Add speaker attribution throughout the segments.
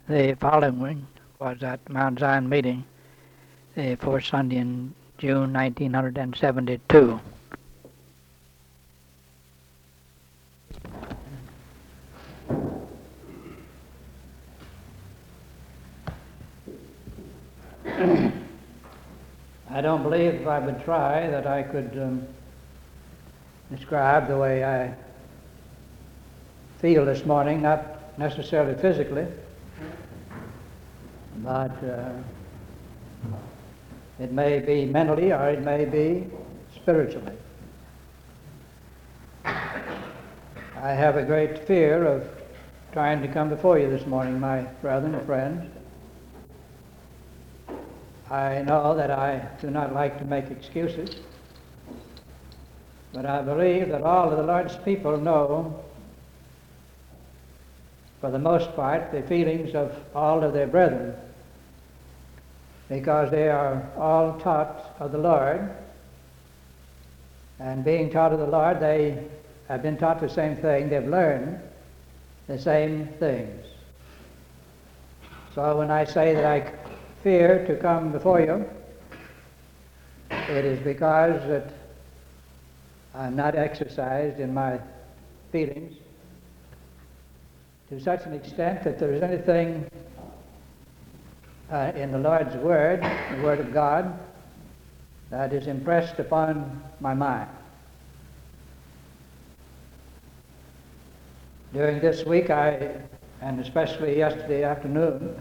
Speaker 1: The following was at Mount Zion meeting, the fourth Sunday in June 1972. I don't believe if I would try that I could describe the way I feel this morning, not necessarily physically, but it may be mentally or it may be spiritually. I have a great fear of trying to come before you this morning, my brethren and friends. I know that I do not like to make excuses, but I believe that all of the Lord's people know, for the most part, the feelings of all of their brethren, because they are all taught of the Lord, and being taught of the Lord, they have been taught the same thing. They've learned the same things. So when I say that I fear to come before you, it is because that I'm not exercised in my feelings to such an extent that there is anything in the Lord's Word, the Word of God, that is impressed upon my mind. During this week, and especially yesterday afternoon,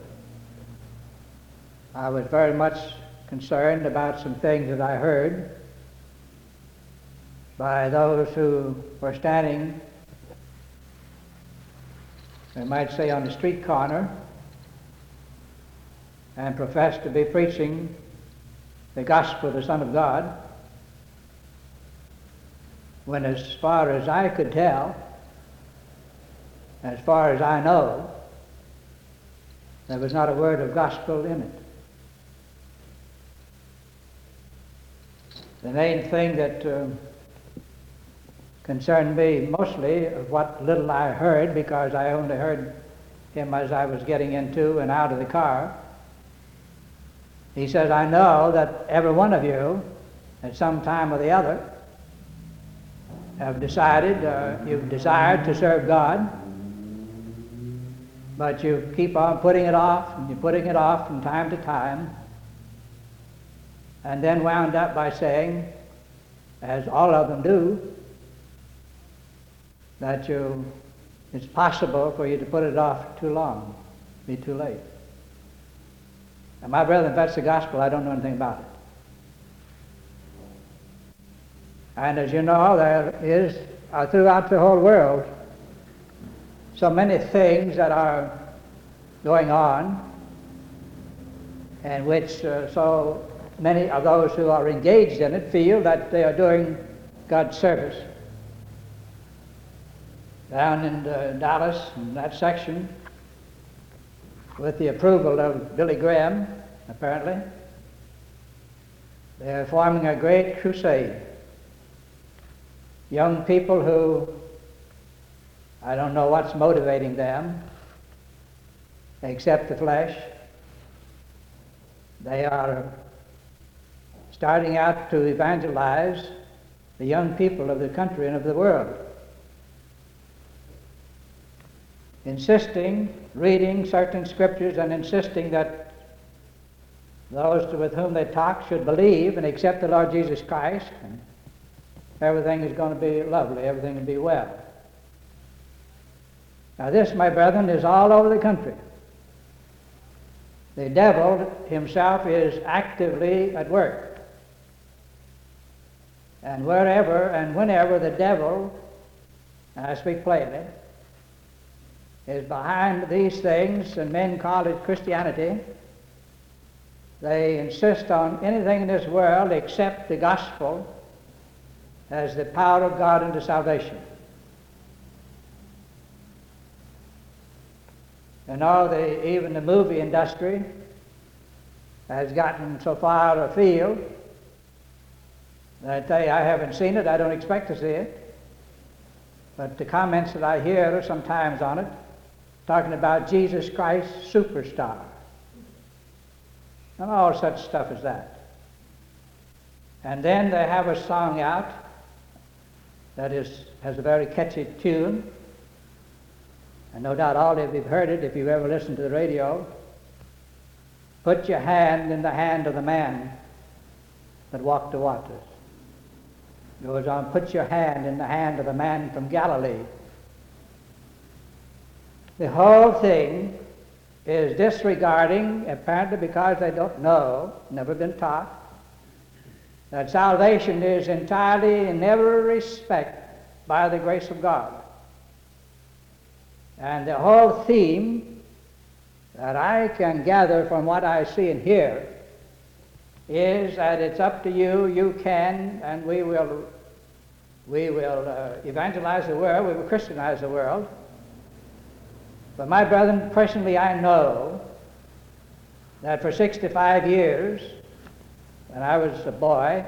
Speaker 1: I was very much concerned about some things that I heard by those who were standing, we might say, on the street corner and professed to be preaching the gospel of the Son of God, when as far as I could tell, as far as I know, there was not a word of gospel in it. The main thing that concerned me mostly of what little I heard, because I only heard him as I was getting into and out of the car, he says, I know that every one of you at some time or the other have decided, you've desired to serve God, but you keep on putting it off, and you're putting it off from time to time, and then wound up by saying, as all of them do, that it's possible for you to put it off too long, be too late. And my brethren, if that's the gospel, I don't know anything about it. And as you know, there is throughout the whole world so many things that are going on, and which so many of those who are engaged in it feel that they are doing God's service. Down in Dallas, in that section, with the approval of Billy Graham, apparently, they're forming a great crusade. Young people who, I don't know what's motivating them, except the flesh. They are starting out to evangelize the young people of the country and of the world, insisting, reading certain scriptures and insisting that those with whom they talk should believe and accept the Lord Jesus Christ, and everything is going to be lovely, everything will be well. Now this, my brethren, is all over the country. The devil himself is actively at work. And wherever and whenever the devil, and I speak plainly, is behind these things, and men call it Christianity, they insist on anything in this world except the gospel as the power of God unto salvation. And even the movie industry has gotten so far afield that I tell you, I haven't seen it, I don't expect to see it, but the comments that I hear sometimes on it talking about Jesus Christ Superstar, and all such stuff as that. And then they have a song out that has a very catchy tune, and no doubt all of you have heard it if you've ever listened to the radio. Put your hand in the hand of the man that walked the waters. It goes on, put your hand in the hand of the man from Galilee. The whole thing is disregarding, apparently because they don't know, never been taught, that salvation is entirely in every respect by the grace of God. And the whole theme that I can gather from what I see and hear is that it's up to you, you can, and we will evangelize the world, we will Christianize the world. But my brethren, personally I know that for 65 years, when I was a boy,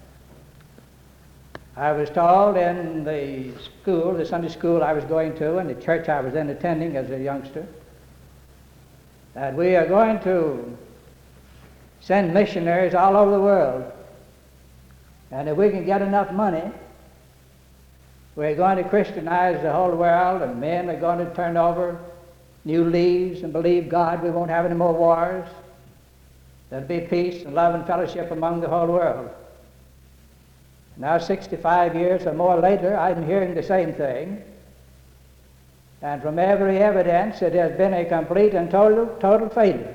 Speaker 1: I was told in the school, the Sunday school I was going to, and the church I was then attending as a youngster, that we are going to send missionaries all over the world. And if we can get enough money, we're going to Christianize the whole world, and men are going to turn over new leaves and believe God. We won't have any more wars. There'll be peace and love and fellowship among the whole world. Now 65 years or more later, I'm hearing the same thing. And from every evidence, it has been a complete and total failure.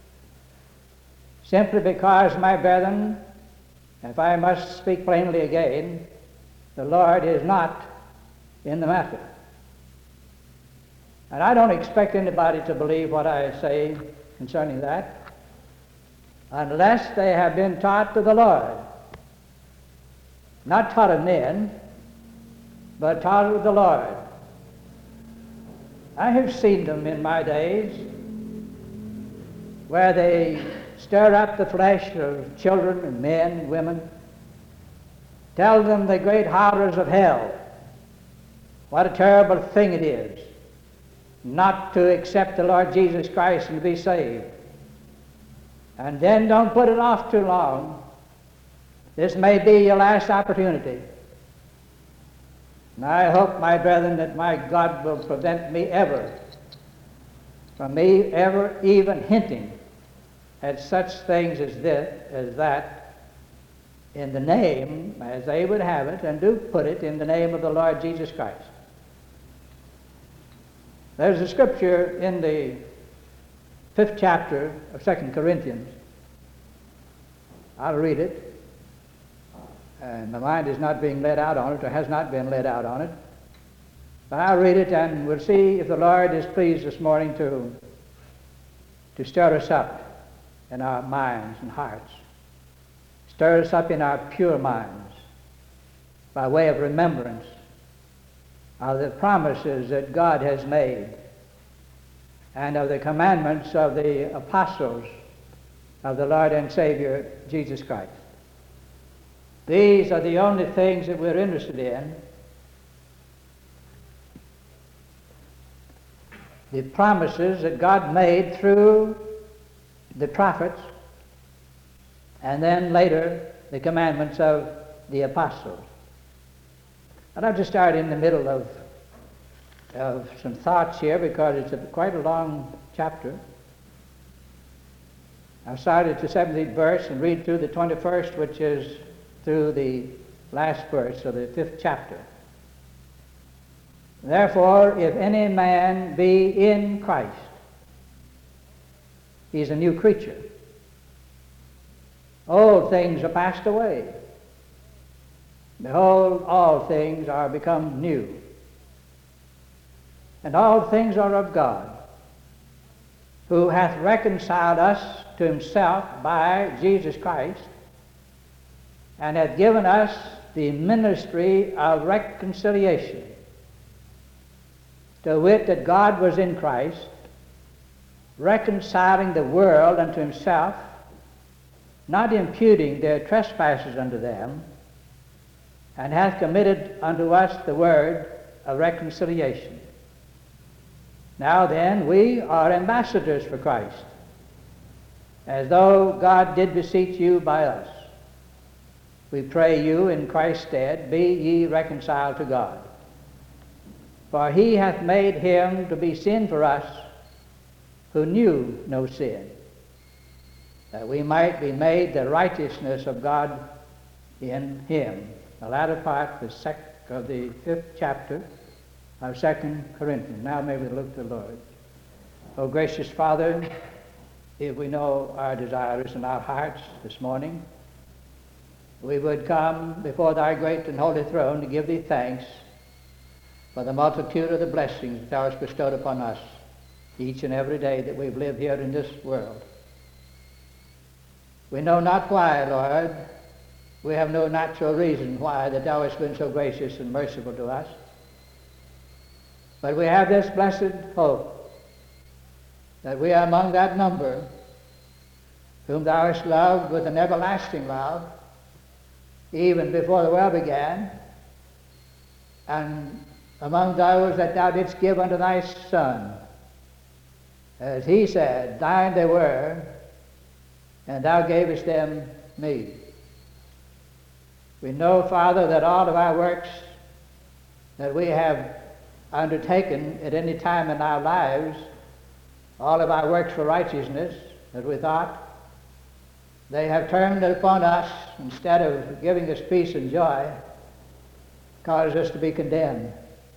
Speaker 1: Simply because, my brethren, if I must speak plainly again, the Lord is not in the matter. And I don't expect anybody to believe what I say concerning that, unless they have been taught to the Lord. Not taught of men, but taught of the Lord. I have seen them in my days where they stir up the flesh of children and men and women, tell them the great horrors of hell, what a terrible thing it is not to accept the Lord Jesus Christ and to be saved. And then don't put it off too long. This may be your last opportunity. And I hope, my brethren, that my God will prevent me from ever even hinting at such things as that in the name, as they would have it, and do put it in the name of the Lord Jesus Christ. There's a scripture in the 5th chapter of 2 Corinthians. I'll read it. And my mind is not being led out on it, or has not been led out on it. But I'll read it, and we'll see if the Lord is pleased this morning to stir us up in our minds and hearts. Stir us up in our pure minds by way of remembrance of the promises that God has made and of the commandments of the apostles of the Lord and Savior Jesus Christ. These are the only things that we're interested in. The promises that God made through the prophets, and then later the commandments of the apostles. I'd like to start in the middle of some thoughts here, because it's quite a long chapter. I'll start at the 17th verse and read through the 21st, which is through the last verse of the 5th chapter. Therefore, if any man be in Christ, he's a new creature. Old things are passed away. Behold, all things are become new. And all things are of God, who hath reconciled us to himself by Jesus Christ, and hath given us the ministry of reconciliation, to wit, that God was in Christ, reconciling the world unto himself, not imputing their trespasses unto them, and hath committed unto us the word of reconciliation. Now then, we are ambassadors for Christ, as though God did beseech you by us. We pray you in Christ's stead, be ye reconciled to God. For he hath made him to be sin for us who knew no sin, that we might be made the righteousness of God in him. The latter part of the 5th chapter of 2 Corinthians. Now may we look to the Lord. O gracious Father, if we know our desires in our hearts this morning, we would come before thy great and holy throne to give thee thanks for the multitude of the blessings that thou hast bestowed upon us each and every day that we've lived here in this world. We know not why, Lord. We have no natural reason why that thou hast been so gracious and merciful to us. But we have this blessed hope that we are among that number whom thou hast loved with an everlasting love, even before the world began, and among those that thou didst give unto thy Son. As he said, thine they were, and thou gavest them me. We know, Father, that all of our works that we have undertaken at any time in our lives, all of our works for righteousness, that we thought, they have turned upon us, instead of giving us peace and joy, caused us to be condemned.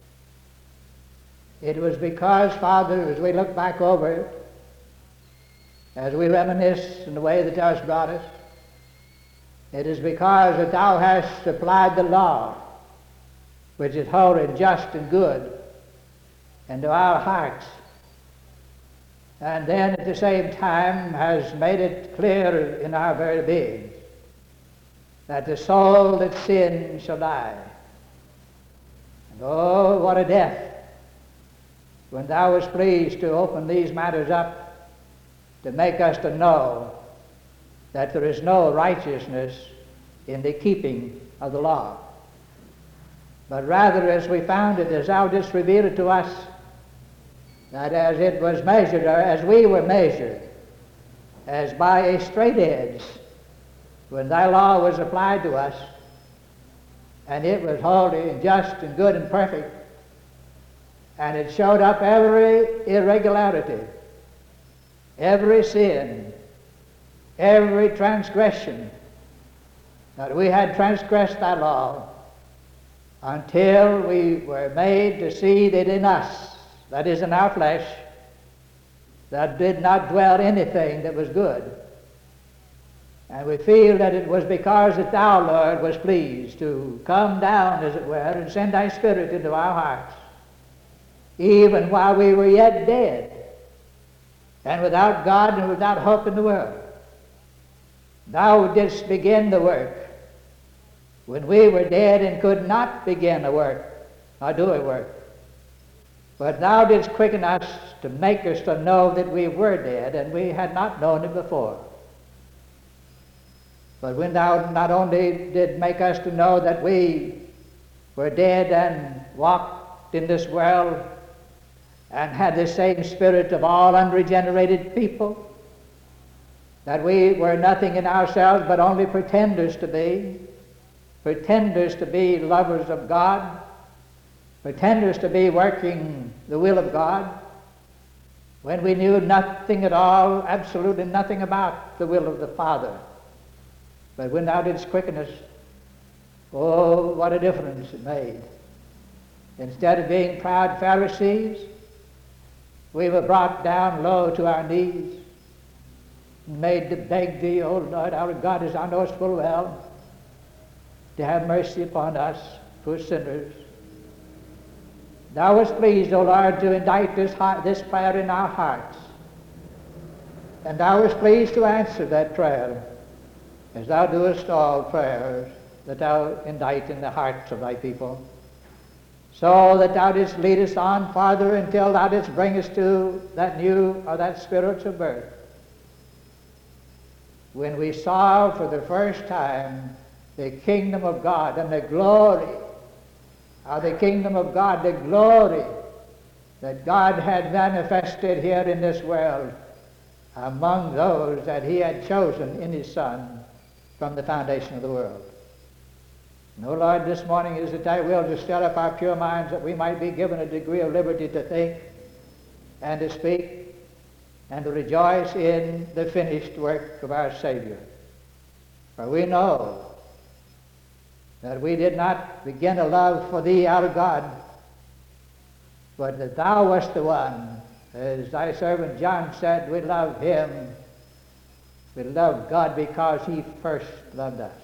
Speaker 1: It was because, Father, as we look back over it, as we reminisce in the way that thou hast brought us, it is because that thou hast supplied the law, which is holy and just and good, into our hearts, and then at the same time has made it clear in our very being that the soul that sins shall die. And oh, what a death when thou wast pleased to open these matters up to make us to know that there is no righteousness in the keeping of the law, but rather, as we found it, as thou didst reveal it to us, that as it was measured, or as we were measured, as by a straight edge, when thy law was applied to us, and it was holy and just and good and perfect, and it showed up every irregularity, every sin, every transgression, that we had transgressed thy law, until we were made to see that in us, that is, in our flesh, that did not dwell anything that was good. And we feel that it was because that thou, Lord, was pleased to come down, as it were, and send thy Spirit into our hearts, even while we were yet dead, and without God and without hope in the world. Thou didst begin the work when we were dead and could not begin a work, or do a work. But thou didst quicken us to make us to know that we were dead, and we had not known it before. But when thou not only did make us to know that we were dead and walked in this world and had the same spirit of all unregenerated people, that we were nothing in ourselves but only pretenders to be lovers of God, pretenders to be working the will of God, when we knew nothing at all, absolutely nothing about the will of the Father. But when thou didst quicken us, oh, what a difference it made. Instead of being proud Pharisees, we were brought down low to our knees and made to beg thee, O Lord, our God, as thou knowest full well, to have mercy upon us, poor sinners. Thou wast pleased, O Lord, to indite this prayer in our hearts. And thou wast pleased to answer that prayer, as thou doest all prayers that thou indite in the hearts of thy people, so that thou didst lead us on farther until thou didst bring us to that new or that spiritual birth, when we saw for the first time the kingdom of God and the glory of the kingdom of God, the glory that God had manifested here in this world among those that he had chosen in his Son from the foundation of the world. No, Lord, this morning is it thy will to stir up our pure minds that we might be given a degree of liberty to think and to speak and to rejoice in the finished work of our Savior. For we know that we did not begin a love for thee out of God, but that thou wast the one, as thy servant John said, we love him. We love God because he first loved us.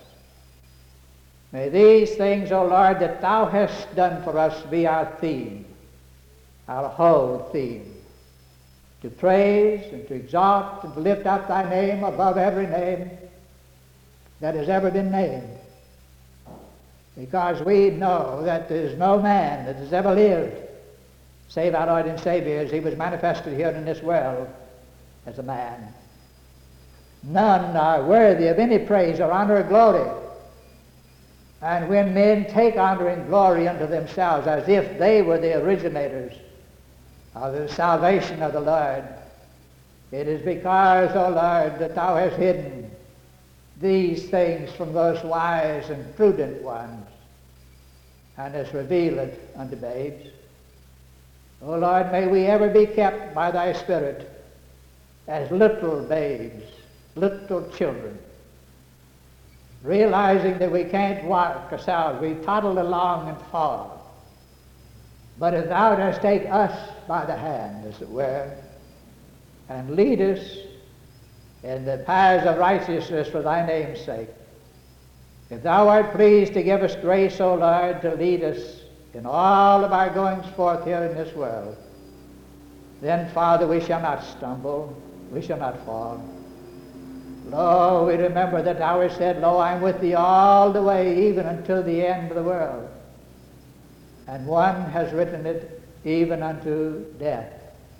Speaker 1: May these things, O Lord, that thou hast done for us be our theme, our whole theme, to praise and to exalt and to lift up thy name above every name that has ever been named. Because we know that there is no man that has ever lived save our Lord and Savior as he was manifested here in this world as a man. None are worthy of any praise or honor or glory. And when men take honor and glory unto themselves as if they were the originators of the salvation of the Lord, it is because, O Lord, that thou hast hidden these things from those wise and prudent ones and hast revealed it unto babes. O Lord, may we ever be kept by thy Spirit as little babes, little children, realizing that we can't walk ourselves. We toddle along and fall. But if thou dost take us by the hand, as it were, and lead us in the paths of righteousness for thy name's sake, if thou art pleased to give us grace, O Lord, to lead us in all of our goings forth here in this world, then, Father, we shall not stumble, we shall not fall. Lo, we remember that thou hast said, Lo, I am with thee all the way, even until the end of the world. And one has written it, even unto death.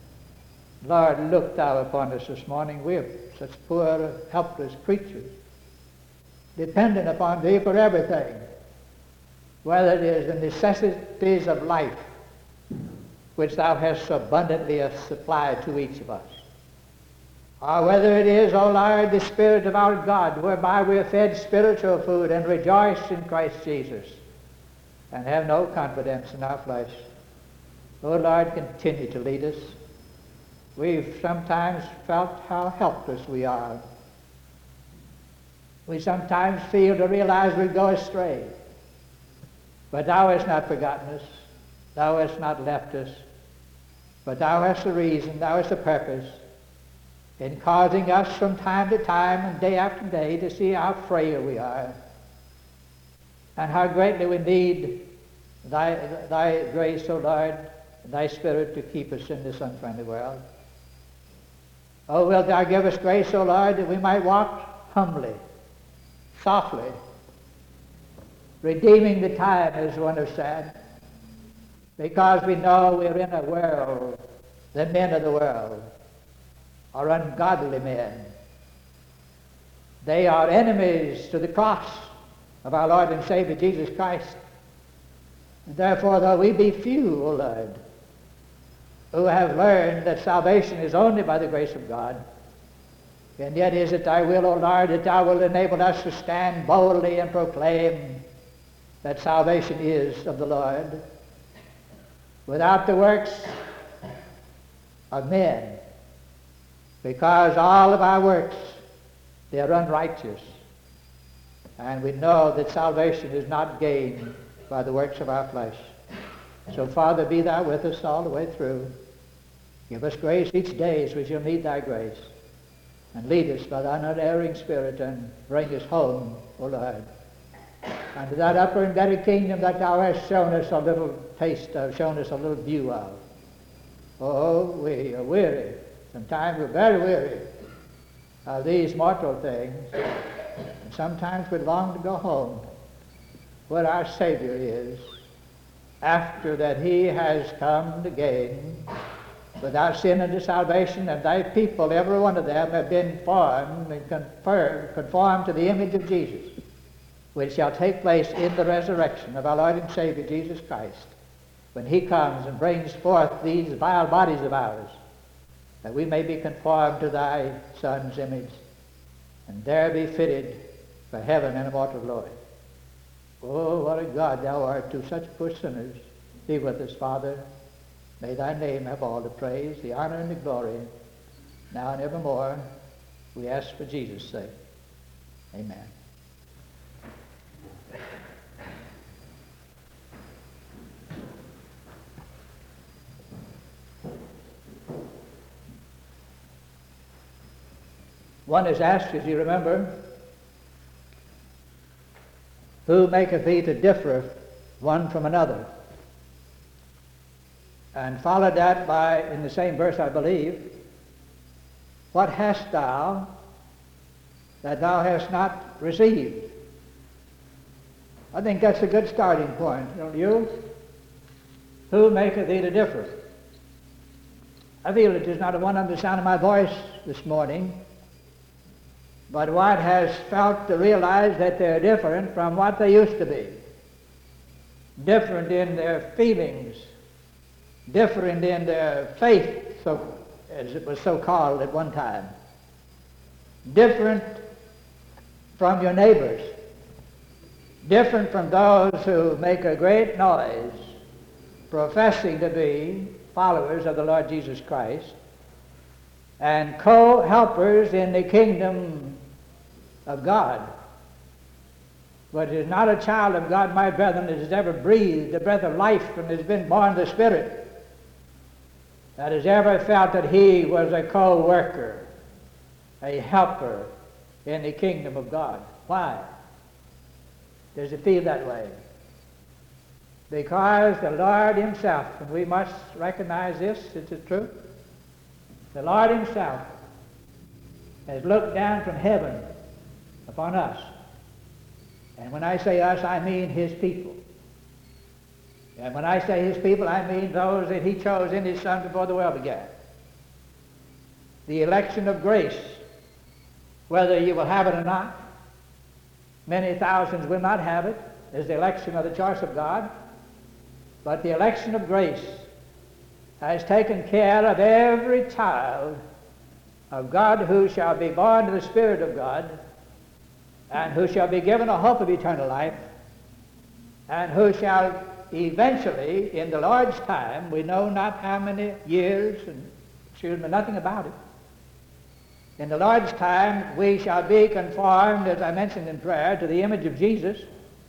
Speaker 1: Lord, look thou upon us this morning. We are such poor, helpless creatures, dependent upon thee for everything, whether it is the necessities of life, which thou hast so abundantly supplied to each of us, or whether it is, O Lord, the Spirit of our God, whereby we are fed spiritual food and rejoice in Christ Jesus and have no confidence in our flesh. O Lord, continue to lead us. We've sometimes felt how helpless we are. We sometimes feel to realize we go astray. But thou hast not forgotten us. Thou hast not left us. But thou hast a reason, thou hast a purpose in causing us from time to time and day after day to see how frail we are and how greatly we need thy grace, O Lord, and thy Spirit to keep us in this unfriendly world. Oh, wilt thou give us grace, O Lord, that we might walk humbly, softly, redeeming the time, as one has said, because we know we're in a world, the men of the world are ungodly men. They are enemies to the cross of our Lord and Savior Jesus Christ. And therefore, though we be few, O Lord, who have learned that salvation is only by the grace of God, and yet is it thy will, O Lord, that thou wilt enable us to stand boldly and proclaim that salvation is of the Lord, without the works of men, because all of our works, they are unrighteous. And we know that salvation is not gained by the works of our flesh. So, Father, be thou with us all the way through. Give us grace each day as we shall need thy grace. And lead us by thine unerring Spirit and bring us home, O Lord, unto that upper and better kingdom that thou hast shown us a little taste of, shown us a little view of. Oh, we are weary. Sometimes we're very weary of these mortal things. And sometimes we long to go home where our Savior is, after that he has come to gain without sin unto salvation, and thy people, every one of them, have been formed and conformed to the image of Jesus, which shall take place in the resurrection of our Lord and Savior Jesus Christ, when he comes and brings forth these vile bodies of ours, that we may be conformed to thy Son's image, and there be fitted for heaven and immortal glory. Oh, what a God thou art to such poor sinners. Be with us, Father. May thy name have all the praise, the honor, and the glory, now and evermore. We ask for Jesus' sake. Amen. One is asked, as you remember, who maketh thee to differ one from another? And followed that by, in the same verse I believe, what hast thou that thou hast not received? I think that's a good starting point, don't you? Who maketh thee to differ? I feel it is not one under the sound of my voice this morning, but what has felt to realize that they're different from what they used to be. Different in their feelings, different in their faith, so as it was so called at one time. Different from your neighbors. Different from those who make a great noise professing to be followers of the Lord Jesus Christ and co-helpers in the kingdom of God. But is not a child of God, my brethren, that has ever breathed the breath of life and has been born of the Spirit, that has ever felt that he was a co-worker, a helper in the kingdom of God. Why does it feel that way? Because the Lord himself, and we must recognize this, it's the truth, the Lord himself has looked down from heaven upon us. And when I say us, I mean his people. And when I say his people, I mean those that he chose in his Son before the world began. The election of grace, whether you will have it or not. Many thousands will not have it, is the election of the choice of God. But the election of grace has taken care of every child of God who shall be born to the Spirit of God, and who shall be given a hope of eternal life, and who shall eventually, in the Lord's time, we know not how many years, and excuse me, nothing about it. In the Lord's time, we shall be conformed, as I mentioned in prayer, to the image of Jesus.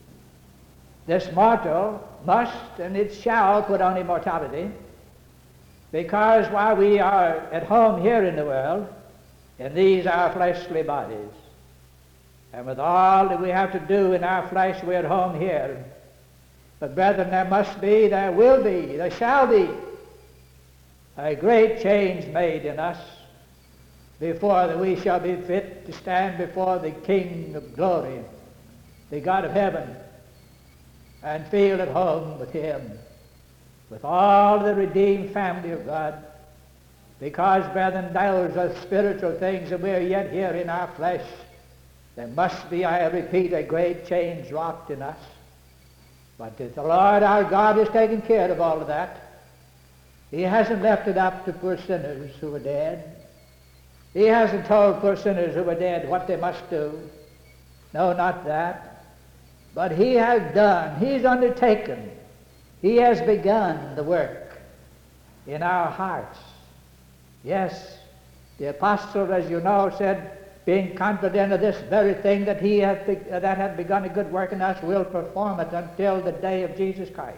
Speaker 1: This mortal must and it shall put on immortality, because while we are at home here in the world, in these our fleshly bodies, and with all that we have to do in our flesh, we're at home here. But brethren, there must be, there will be, there shall be a great change made in us before that we shall be fit to stand before the King of glory, the God of heaven, and feel at home with him, with all the redeemed family of God. Because, brethren, those are spiritual things, and we're yet here in our flesh. There must be, I repeat, a great change wrought in us. But the Lord our God has taken care of all of that. He hasn't left it up to poor sinners who are dead. He hasn't told poor sinners who are dead what they must do. No, not that. But he has done, he's undertaken, he has begun the work in our hearts. Yes, the apostle, as you know, said, being confident of this very thing, that he hath begun a good work in us will perform it until the day of Jesus Christ.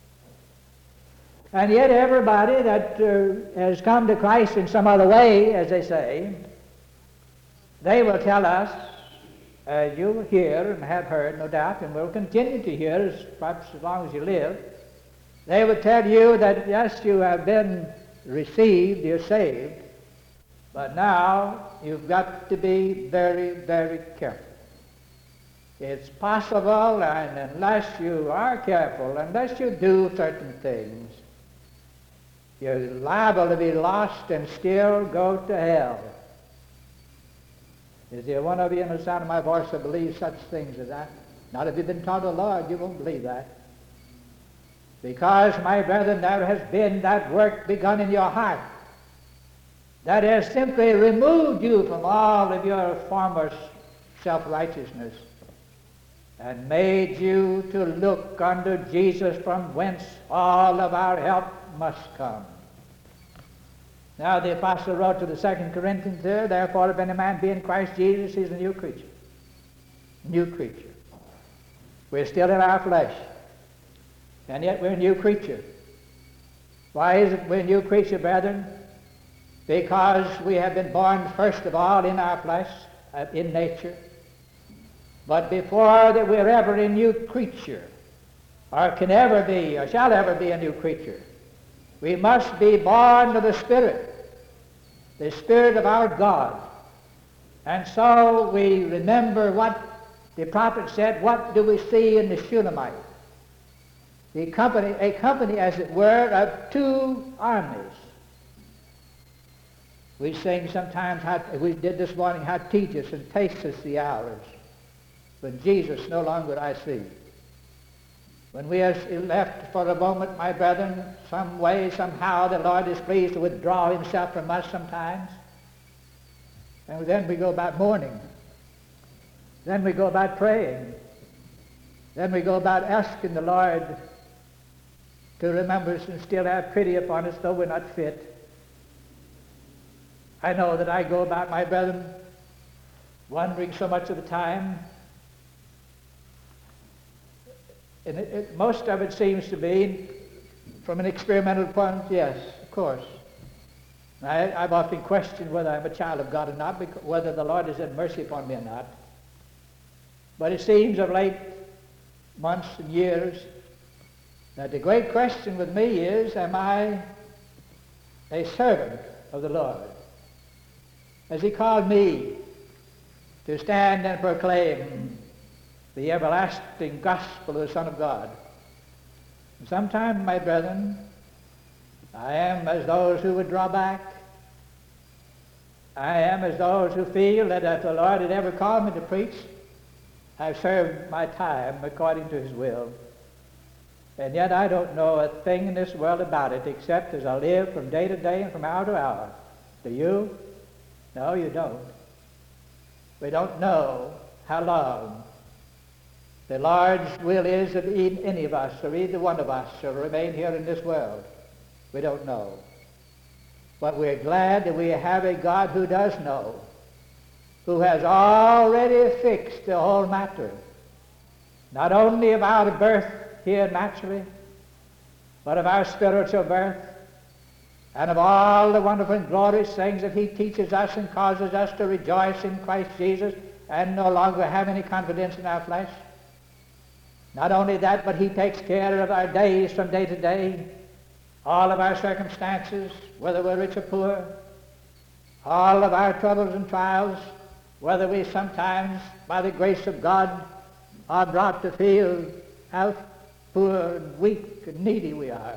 Speaker 1: And yet everybody that has come to Christ in some other way, as they say, they will tell us, as you hear and have heard, no doubt, and will continue to hear, perhaps as long as you live, they will tell you that, yes, you have been received, you're saved, but now you've got to be very, very careful. It's possible, and unless you are careful, unless you do certain things, you're liable to be lost and still go to hell. Is there one of you in the sound of my voice that believes such things as that? Not if you've been taught of the Lord, you won't believe that. Because, my brethren, there has been that work begun in your heart that has simply removed you from all of your former self-righteousness and made you to look unto Jesus, from whence all of our help must come. Now the apostle wrote to the 2 Corinthians there, therefore if any man be in Christ Jesus, he's a new creature. New creature. We're still in our flesh, and yet we're a new creature. Why is it we're a new creature, brethren? Because we have been born first of all in our flesh, in nature. But before that we're ever a new creature, or can ever be, or shall ever be a new creature, we must be born of the Spirit of our God. And so we remember what the prophet said, what do we see in the Shunammite? A company, as it were, of two armies. We sing sometimes, we did this morning, how tedious and tasteless the hours, when Jesus no longer I see. When we are left for a moment, my brethren, some way, somehow, the Lord is pleased to withdraw himself from us sometimes. And then we go about mourning. Then we go about praying. Then we go about asking the Lord to remember us and still have pity upon us, though we're not fit. I know that I go about, my brethren, wondering so much of the time. And most of it seems to be from an experimental point, yes, of course. I've often questioned whether I'm a child of God or not, whether the Lord has had mercy upon me or not. But it seems of late months and years that the great question with me is, am I a servant of the Lord? Has he called me to stand and proclaim the everlasting gospel of the Son of God? And sometimes, my brethren, I am as those who would draw back. I am as those who feel that if the Lord had ever called me to preach, I've served my time according to his will. And yet I don't know a thing in this world about it, except as I live from day to day and from hour to hour. Do you? No, you don't. We don't know how long the Lord's will is that any of us, or either one of us, shall remain here in this world. We don't know. But we're glad that we have a God who does know, who has already fixed the whole matter, not only of our birth here naturally, but of our spiritual birth, and of all the wonderful and glorious things that he teaches us and causes us to rejoice in Christ Jesus and no longer have any confidence in our flesh. Not only that, but he takes care of our days from day to day, all of our circumstances, whether we're rich or poor, all of our troubles and trials, whether we sometimes, by the grace of God, are brought to feel how poor and weak and needy we are.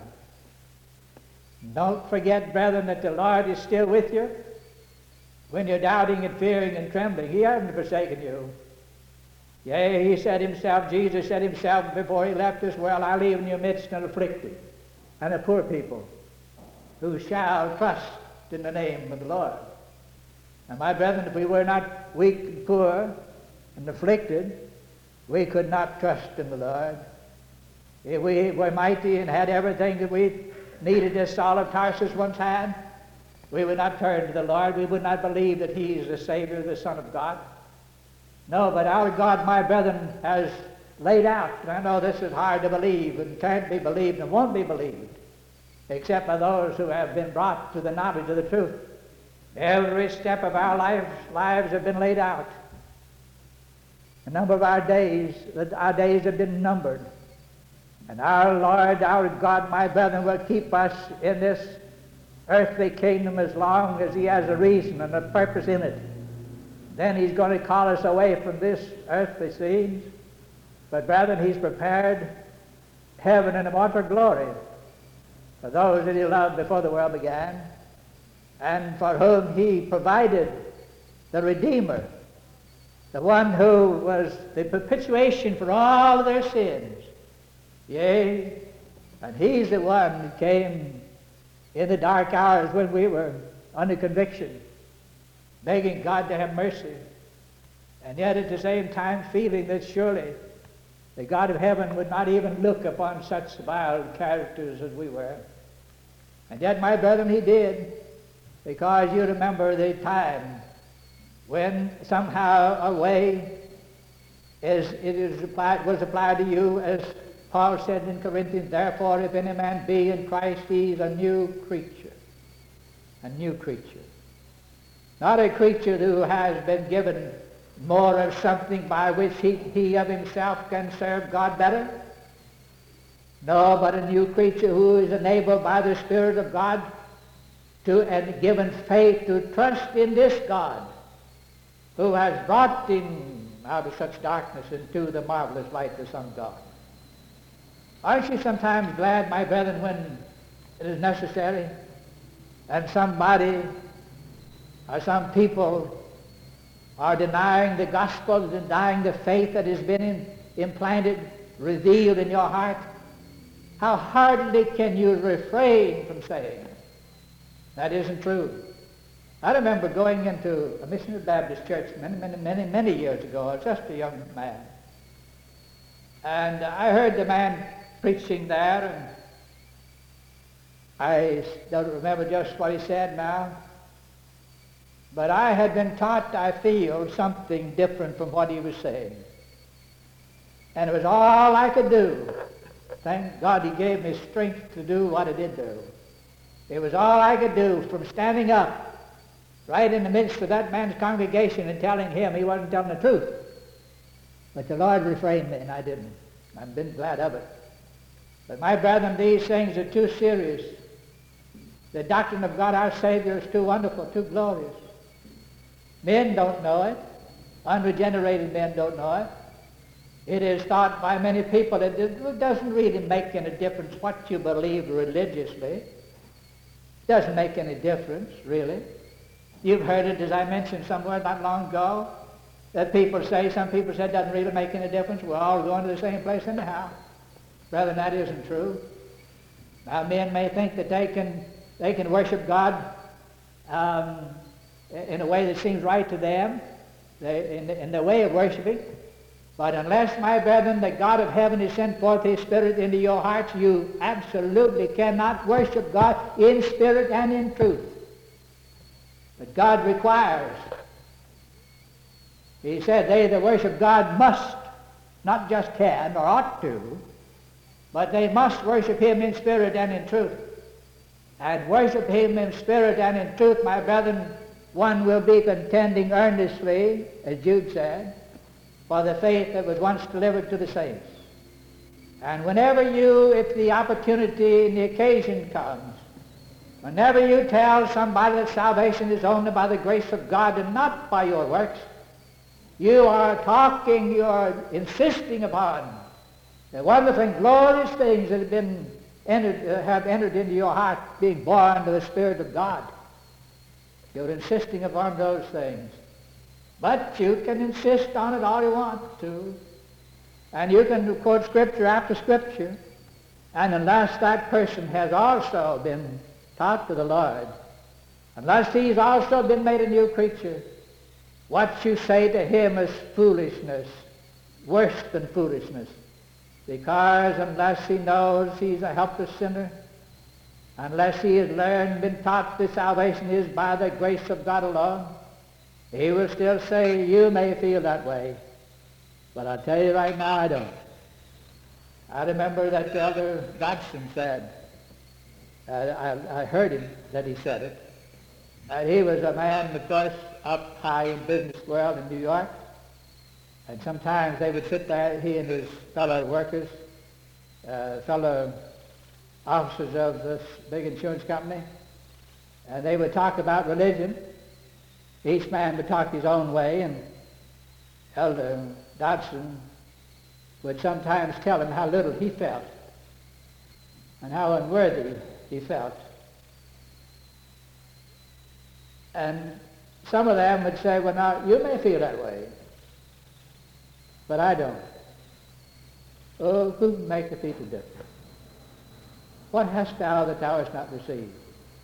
Speaker 1: Don't forget, brethren, that the Lord is still with you when you're doubting and fearing and trembling. He hasn't forsaken you. Yea, he said himself, Jesus said himself before he left this world, I leave in your midst an afflicted and a poor people who shall trust in the name of the Lord. And my brethren, if we were not weak and poor and afflicted, we could not trust in the Lord. If we were mighty and had everything that we needed as Saul of Tarsus once had, we would not turn to the Lord. We would not believe that he is the Savior, the Son of God. No, but our God, my brethren, has laid out, and I know this is hard to believe and can't be believed and won't be believed, except by those who have been brought to the knowledge of the truth. Every step of our lives have been laid out. The number of our days have been numbered. And our Lord, our God, my brethren, will keep us in this earthly kingdom as long as he has a reason and a purpose in it. Then he's going to call us away from this earthly scenes. But brethren, he's prepared heaven and immortal glory for those that he loved before the world began, and for whom he provided the Redeemer, the one who was the propitiation for all their sins. Yea, And he's the one that came in the dark hours when we were under conviction, begging God to have mercy, and yet at the same time feeling that surely the God of heaven would not even look upon such vile characters as we were. And yet, my brethren, he did, because you remember the time when somehow a way was applied to you, as Paul said in Corinthians, therefore if any man be in Christ, he is a new creature. A new creature. Not a creature who has been given more of something by which he of himself can serve God better. No, but a new creature who is enabled by the Spirit of God and given faith to trust in this God who has brought him out of such darkness into the marvelous light of the Son of God. Aren't you sometimes glad, my brethren, when it is necessary and somebody or some people are denying the gospel, denying the faith that has been implanted, revealed in your heart? How hardly can you refrain from saying, that isn't true? I remember going into a Missionary Baptist church many years ago. I was just a young man. And I heard the man preaching there, and I don't remember just what he said now, but I had been taught, I feel, something different from what he was saying. And it was all I could do. Thank God he gave me strength to do what I did do. It was all I could do, from standing up right in the midst of that man's congregation and telling him he wasn't telling the truth. But the Lord refrained me, and I didn't. I've been glad of it. But my brethren, these things are too serious. The doctrine of God our Savior is too wonderful, too glorious. Men don't know it. Unregenerated men don't know it. It is thought by many people that it doesn't really make any difference what you believe religiously. It doesn't make any difference, really. You've heard it, as I mentioned somewhere not long ago, that some people say it doesn't really make any difference. We're all going to the same place anyhow. Brethren, that isn't true. Now, men may think that they can worship God in a way that seems right to them, in their way of worshiping. But unless, my brethren, the God of heaven has sent forth his Spirit into your hearts, you absolutely cannot worship God in spirit and in truth. But God requires. He said they that worship God must, not just can or ought to, but they must worship him in spirit and in truth. And worship him in spirit and in truth, my brethren, one will be contending earnestly, as Jude said, for the faith that was once delivered to the saints. And whenever you, if the opportunity and the occasion comes, whenever you tell somebody that salvation is only by the grace of God and not by your works, you are insisting upon the wonderful and glorious things that have entered into your heart, being born of the Spirit of God. You're insisting upon those things. But you can insist on it all you want to. And you can quote Scripture after Scripture. And unless that person has also been taught to the Lord, unless he's also been made a new creature, what you say to him is foolishness, worse than foolishness. Because unless he knows he's a helpless sinner, unless he has learned, been taught that salvation is by the grace of God alone, he will still say, you may feel that way, but I'll tell you right now, I don't. I remember that Elder Dodson said, I heard him that he said it, that he was a man, of course, up high in business world in New York, and sometimes they would sit there, he and his fellow workers, fellow officers of this big insurance company, and they would talk about religion. Each man would talk his own way, and Elder Dodson would sometimes tell him how little he felt and how unworthy he felt. And some of them would say, well, now, you may feel that way, but I don't. Oh, who maketh thee to differ? what hast thou that thou hast not received?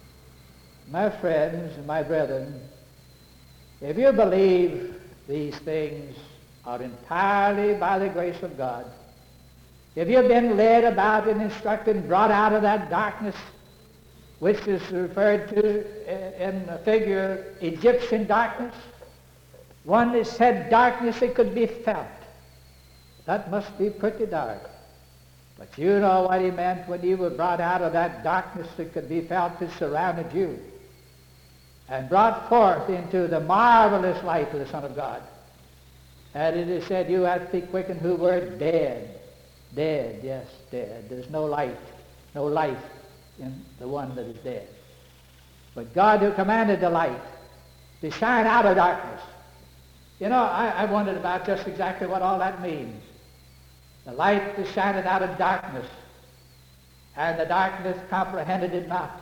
Speaker 1: My friends and my brethren, if you believe these things are entirely by the grace of God, if you've been led about and instructed and brought out of that darkness, which is referred to in the figure Egyptian darkness, one that said darkness that could be felt, that must be pretty dark. But you know what he meant when you were brought out of that darkness that could be felt that surrounded you and brought forth into the marvelous light of the Son of God. And it is said, you have to be quickened who were dead. Dead, yes, dead. There's no light, no life in the one that is dead. But God who commanded the light to shine out of darkness. You know, I wondered about just exactly what all that means. The light that shined out of darkness, and the darkness comprehended it not.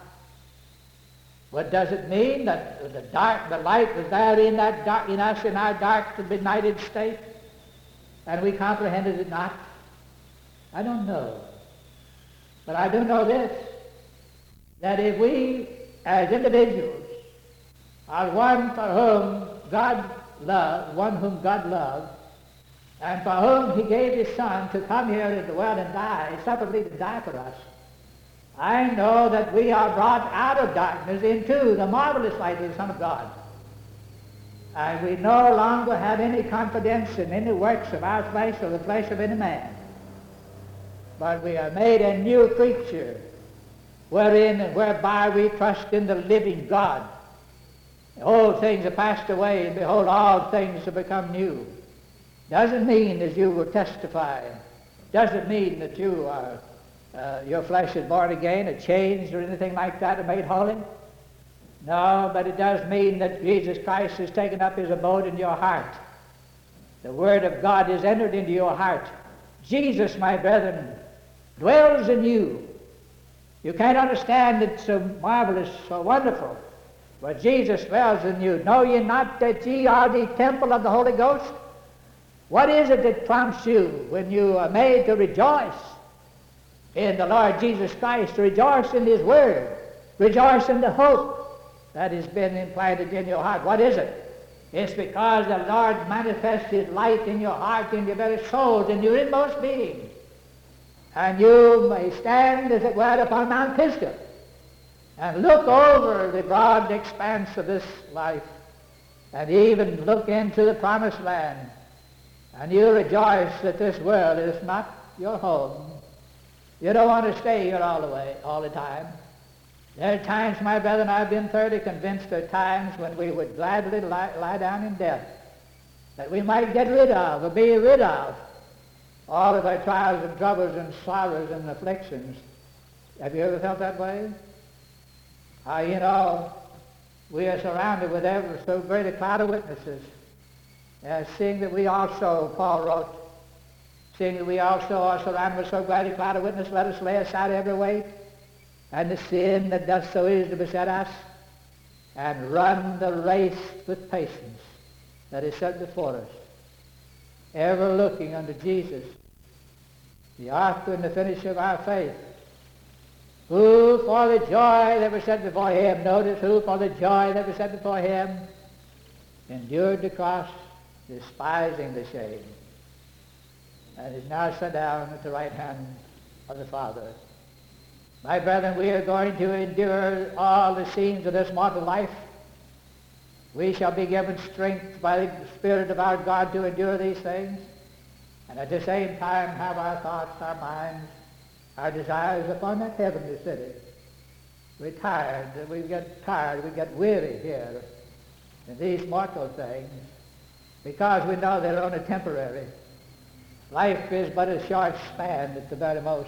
Speaker 1: What does it mean? That the light was there in that dark, in us, in our dark, benighted state, and we comprehended it not? I don't know. But I do know this, that if we, as individuals, are one for whom God loved, one whom God loved, and for whom he gave his Son to come here into the world and die, separately to die for us, I know that we are brought out of darkness into the marvelous light of the Son of God. And we no longer have any confidence in any works of our flesh or the flesh of any man. But we are made a new creature, wherein and whereby we trust in the living God. Old things are passed away, and behold, all things have become new. Doesn't mean that you will testify. Doesn't mean that you are, your flesh is born again or changed or anything like that or made holy. No, but it does mean that Jesus Christ has taken up his abode in your heart. The Word of God is entered into your heart. Jesus, my brethren, dwells in you. You can't understand it so marvelous, so wonderful. But Jesus dwells in you. Know ye not that ye are the temple of the Holy Ghost? What is it that prompts you when you are made to rejoice in the Lord Jesus Christ, to rejoice in his Word, rejoice in the hope that has been implanted in your heart? What is it? It's because the Lord manifests his light in your heart, in your very souls, in your inmost being. And you may stand, as it were, upon Mount Pisgah and look over the broad expanse of this life and even look into the promised land. And you rejoice that this world is not your home. You don't want to stay here all the time. There are times, my brethren, I've been thoroughly convinced there are times when we would gladly lie down in death, that we might get rid of or be rid of all of our trials and troubles and sorrows and afflictions. Have you ever felt that way? You know, we are surrounded with ever so great a cloud of witnesses. Seeing that we also, Paul wrote, seeing that we also are surrounded with so great a cloud of witnesses, let us lay aside every weight and the sin that does so easily beset us, and run the race with patience that is set before us, ever looking unto Jesus, the author and the finisher of our faith, who for the joy that was set before him, notice, who for the joy that was set before him endured the cross, despising the shame, and is now set down at the right hand of the Father. My brethren, we are going to endure all the scenes of this mortal life. We shall be given strength by the Spirit of our God to endure these things, and at the same time have our thoughts, our minds, our desires upon that heavenly city. We're tired, we get weary here in these mortal things, because we know they're only temporary. Life is but a short span at the very most.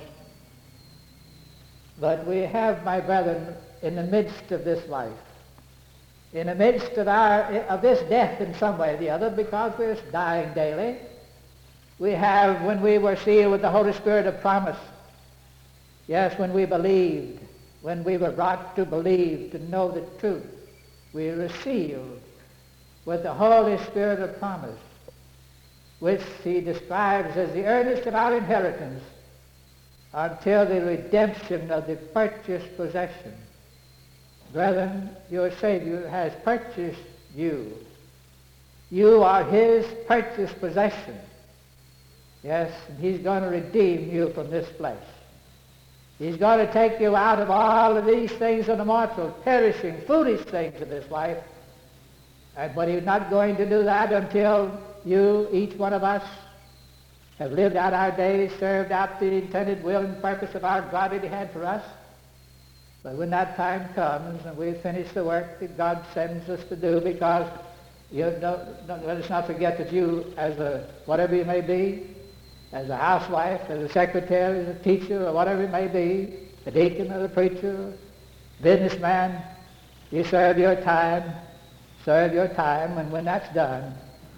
Speaker 1: But we have, my brethren, in the midst of this life, in the midst of this death in some way or the other, because we're dying daily, we have, when we were sealed with the Holy Spirit of promise, yes, when we believed, when we were brought to believe, to know the truth, we were sealed with the Holy Spirit of promise, which he describes as the earnest of our inheritance until the redemption of the purchased possession. Brethren, your Savior has purchased you. You are his purchased possession. Yes, and he's going to redeem you from this flesh. He's going to take you out of all of these things of the mortal, perishing, foolish things of this life. But he's not going to do that until you, each one of us, have lived out our days, served out the intended will and purpose of our God that he had for us. But when that time comes and we finish the work that God sends us to do, because let us not forget that you, as a whatever you may be, as a housewife, as a secretary, as a teacher, or whatever it may be, a deacon or a preacher, businessman, you serve your time, and when that's done,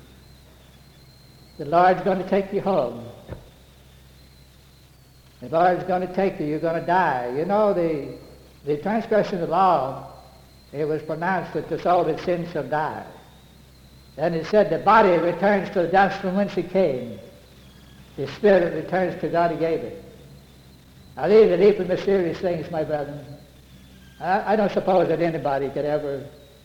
Speaker 1: the Lord's going to take you home. The Lord's going to take you. You're going to die. You know, the transgression of the law, it was pronounced that the soul that sins shall die. Then it said the body returns to the dust from whence it came. The spirit returns to God who gave it. Now these are deep and mysterious things, my brethren. I don't suppose that anybody could ever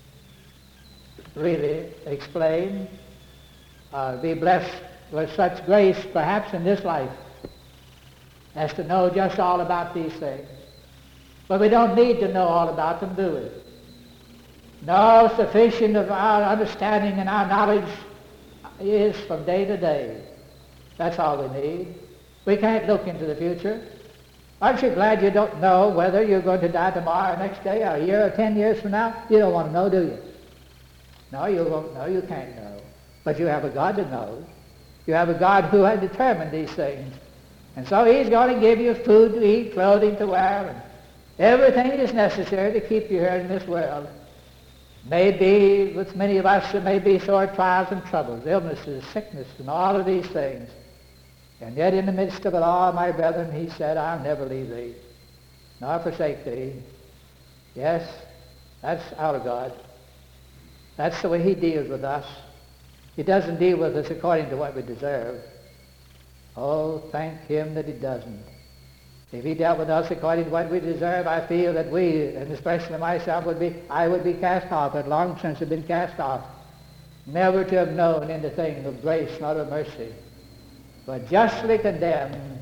Speaker 1: really explain or be blessed with such grace, perhaps in this life, as to know just all about these things. But we don't need to know all about them, do we? No, sufficient of our understanding and our knowledge is from day to day. That's all we need. We can't look into the future. Aren't you glad you don't know whether you're going to die tomorrow or next day or a year or 10 years from now? You don't want to know, do you? No, you won't know. You can't know. But you have a God that knows. You have a God who has determined these things. And so he's going to give you food to eat, clothing to wear, and everything that is necessary to keep you here in this world. Maybe with many of us there may be sore trials and troubles, illnesses, sickness, and all of these things. And yet in the midst of it all, my brethren, he said, I'll never leave thee, nor forsake thee. Yes, that's our God. That's the way he deals with us. He doesn't deal with us according to what we deserve. Oh, thank him that he doesn't. If he dealt with us according to what we deserve, I feel that we, and especially myself, I would be cast off, had long since have been cast off, never to have known anything of grace nor of mercy, but justly condemned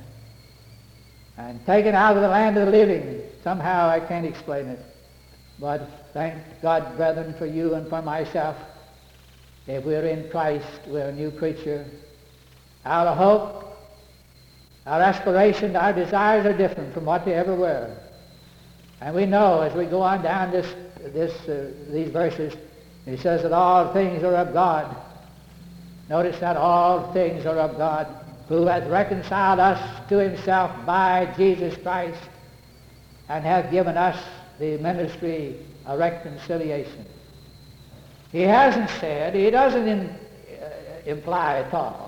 Speaker 1: and taken out of the land of the living. Somehow I can't explain it. But thank God, brethren, for you and for myself. If we're in Christ, we're a new creature. Our hope, our aspiration, our desires are different from what they ever were. And we know as we go on down these verses, he says that all things are of God. Notice that all things are of God, who hath reconciled us to himself by Jesus Christ, and hath given us the ministry of reconciliation. He hasn't said, he doesn't imply at all.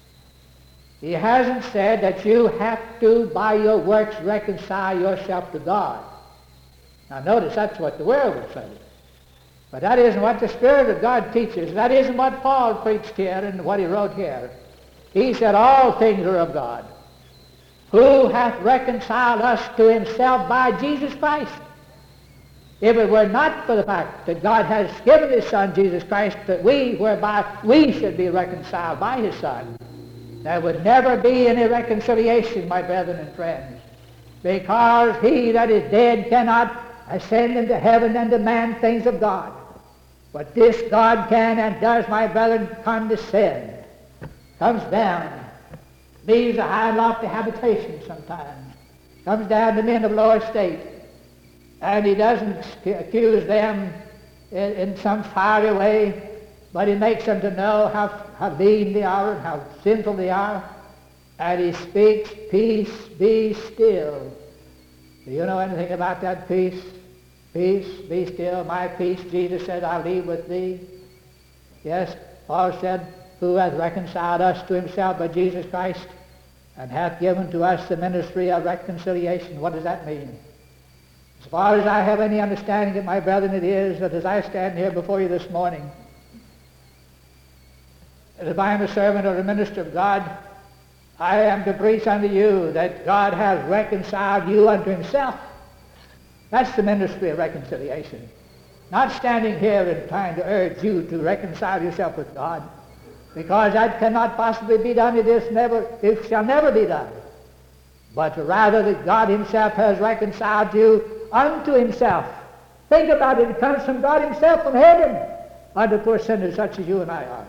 Speaker 1: He hasn't said that you have to, by your works, reconcile yourself to God. Now notice that's what the world would say. But that isn't what the Spirit of God teaches. That isn't what Paul preached here and what he wrote here. He said all things are of God, who hath reconciled us to himself by Jesus Christ. If it were not for the fact that God has given his Son, Jesus Christ, that whereby we should be reconciled by his Son, there would never be any reconciliation, my brethren and friends, because he that is dead cannot ascend into heaven and demand things of God. But this God can and does, my brethren, condescend, comes down, leaves a high and lofty habitation sometimes, comes down to men of low estate, and he doesn't accuse them in some fiery way, but he makes them to know how mean they are and how sinful they are. And he speaks, peace, be still. Do you know anything about that peace? Peace, be still, my peace, Jesus said, I'll leave with thee. Yes, Paul said, who hath reconciled us to himself by Jesus Christ, and hath given to us the ministry of reconciliation. What does that mean? As far as I have any understanding of, my brethren, it is that as I stand here before you this morning, if I am a servant or a minister of God, I am to preach unto you that God has reconciled you unto himself. That's the ministry of reconciliation. Not standing here and trying to urge you to reconcile yourself with God, because that cannot possibly be done. It shall never be done. But rather that God himself has reconciled you unto himself. Think about it. It comes from God himself from heaven unto poor sinners such as you and I are.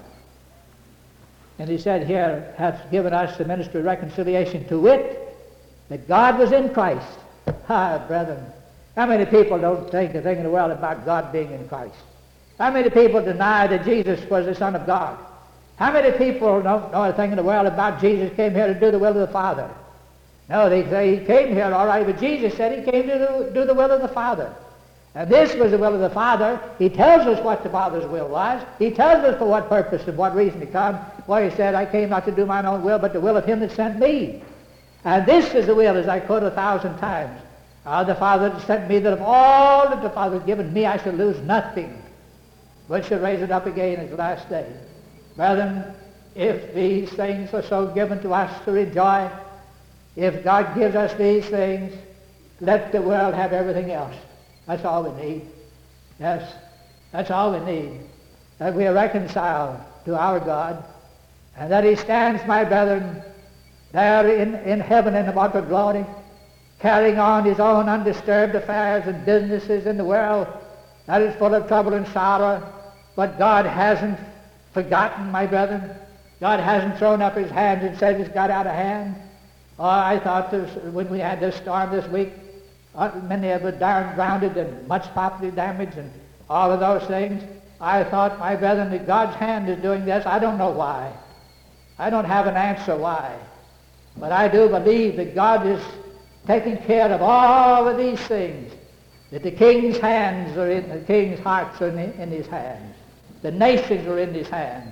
Speaker 1: And he said here, hath given us the ministry of reconciliation, to wit, that God was in Christ. Ah, brethren, how many people don't think a thing in the world about God being in Christ? How many people deny that Jesus was the Son of God? How many people don't know a thing in the world about Jesus came here to do the will of the Father? No, they say he came here, all right, but Jesus said he came to do the will of the Father. And this was the will of the Father. He tells us what the Father's will was. He tells us for what purpose and what reason to come. Why he said, I came not to do mine own will, but the will of him that sent me. And this is the will, as I quote 1,000 times, the Father that sent me, that of all that the Father has given me, I shall lose nothing, but shall raise it up again at the last day. Brethren, if these things are so given to us to enjoy, if God gives us these things, let the world have everything else. That's all we need. Yes, that's all we need. That we are reconciled to our God, and that he stands, my brethren, there in heaven in the mortal glory, carrying on his own undisturbed affairs and businesses in the world that is full of trouble and sorrow. But God hasn't forgotten, my brethren. God hasn't thrown up his hands and said it's got out of hand. Oh, I thought when we had this storm this week, many of it drowned and much property damage and all of those things. I thought, my brethren, that God's hand is doing this. I don't know why. I don't have an answer why. But I do believe that God is taking care of all of these things, that the king's hands are in, the king's hearts are in his hands. The nations are in his hands.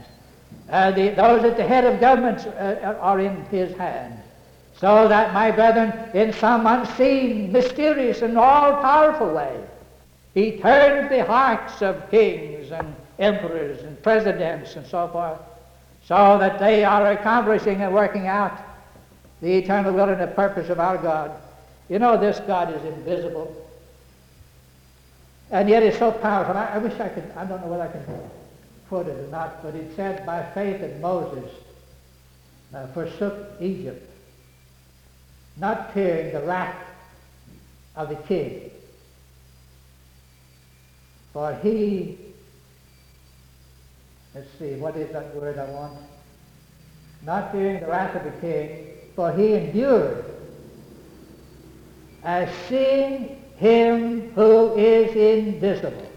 Speaker 1: Those at the head of governments are in his hands. So that, my brethren, in some unseen, mysterious, and all-powerful way, he turns the hearts of kings and emperors and presidents and so forth, so that they are accomplishing and working out the eternal will and the purpose of our God. You know, this God is invisible, and yet is so powerful. I wish I could, I don't know whether I can quote it or not, but it said, by faith that Moses forsook Egypt, not fearing the wrath of the king. For he, let's see, what is that word I want? Not fearing the wrath of the king, for he endured as seeing him who is invisible.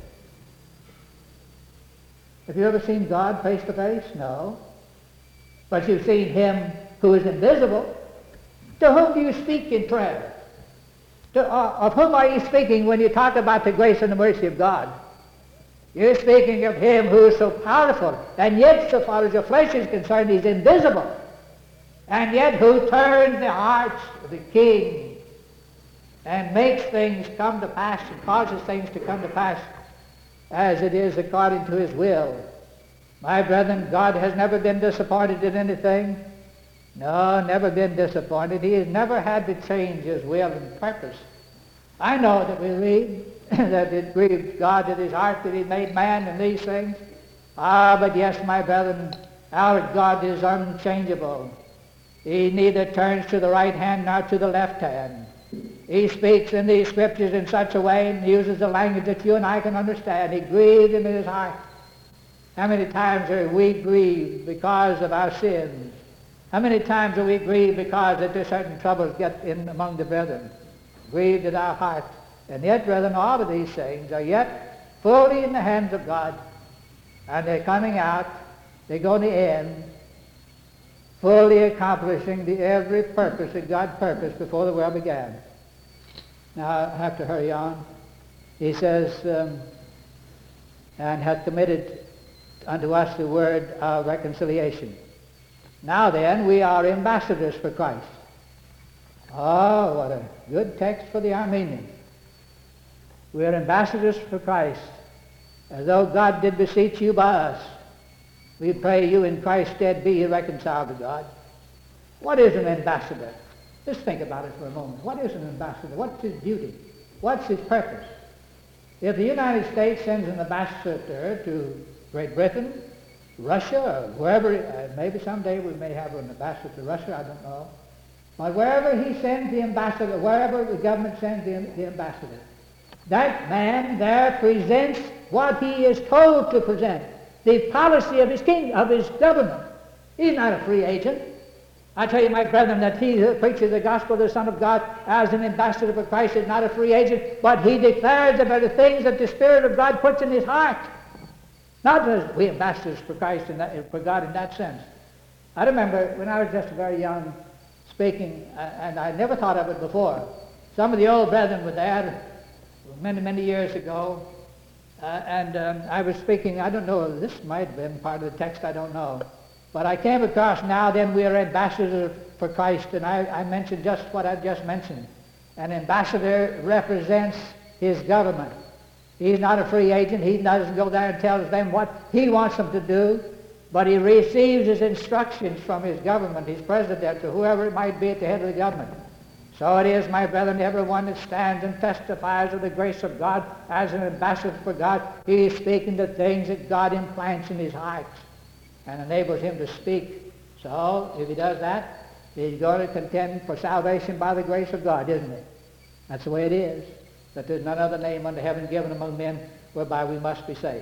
Speaker 1: Have you ever seen God face to face? No. But you've seen him who is invisible. To whom do you speak in prayer? Of whom are you speaking when you talk about the grace and the mercy of God? You're speaking of him who is so powerful, and yet, so far as your flesh is concerned, he's invisible. And yet who turns the hearts of the king and makes things come to pass and causes things to come to pass as it is according to his will. My brethren, God has never been disappointed in anything. No, never been disappointed. He has never had to change his will and purpose. I know that we read that it grieved God at his heart that he made man and these things. But yes, my brethren, our God is unchangeable. He neither turns to the right hand nor to the left hand. He speaks in these scriptures in such a way and uses the language that you and I can understand. He grieved him in his heart. How many times are we grieved because of our sins? How many times are we grieved because that there certain troubles get in among the brethren? Grieved at our heart. And yet, brethren, all of these things are yet fully in the hands of God. And they're coming out, they're going to end, fully accomplishing every purpose that God purposed before the world began. Now, I have to hurry on. He says, and hath committed unto us the word of reconciliation. Now then, we are ambassadors for Christ. Oh, what a good text for the Armenian. We are ambassadors for Christ, as though God did beseech you by us. We pray you in Christ's stead be reconciled to God. What is an ambassador? Just think about it for a moment. What is an ambassador? What's his duty? What's his purpose? If the United States sends an ambassador to Great Britain, Russia, or wherever, maybe someday we may have an ambassador to Russia, I don't know. But wherever he sends the ambassador, wherever the government sends the ambassador, that man there presents what he is told to present, the policy of his king, of his government. He's not a free agent. I tell you, my brethren, that he who preaches the gospel of the Son of God as an ambassador for Christ is not a free agent, but he declares the very things that the Spirit of God puts in his heart. Not as we ambassadors for Christ and for God in that sense. I remember when I was just very young speaking, and I never thought of it before. Some of the old brethren were there many, many years ago, and I was speaking. I don't know, this might have been part of the text, I don't know. But I came across now, then we are ambassadors for Christ, and I mentioned just what I just mentioned. An ambassador represents his government. He's not a free agent. He doesn't go there and tells them what he wants them to do, but he receives his instructions from his government, his president, or whoever it might be at the head of the government. So it is, my brethren, everyone that stands and testifies of the grace of God as an ambassador for God, he is speaking the things that God implants in his heart and enables him to speak. So if he does that, he's going to contend for salvation by the grace of God, isn't it? That's the way it is. That there's none other name under heaven given among men whereby we must be saved.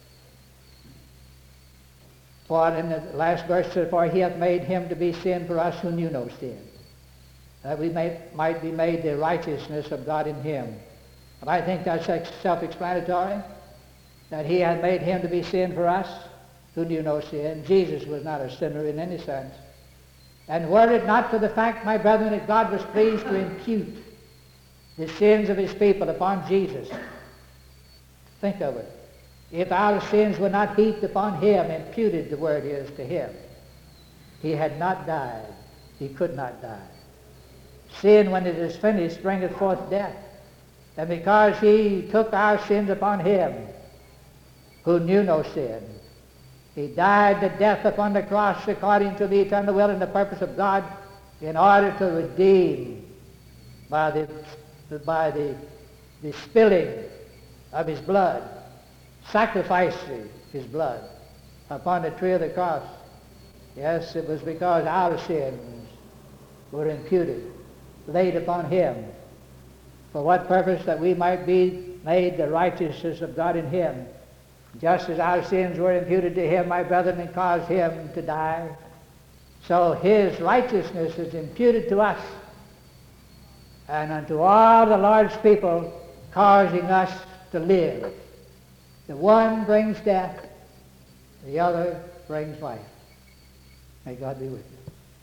Speaker 1: For in the last verse, for he hath made him to be sin for us who knew no sin, that we might be made the righteousness of God in him. And I think that's self-explanatory, that he hath made him to be sin for us who knew no sin. Jesus was not a sinner in any sense. And were it not for the fact, my brethren, that God was pleased to impute the sins of his people upon Jesus, think of it. If our sins were not heaped upon him, imputed the word is to him, he had not died. He could not die. Sin, when it is finished, bringeth forth death. And because he took our sins upon him, who knew no sin, he died the death upon the cross according to the eternal will and the purpose of God, in order to redeem by the spilling of his blood, sacrificing his blood upon the tree of the cross. Yes, it was because our sins were imputed, laid upon him. For what purpose? That we might be made the righteousness of God in him. Just as our sins were imputed to him, my brethren, and caused him to die, so his righteousness is imputed to us, and unto all the Lord's people, causing us to live. The one brings death, the other brings life. May God be with you.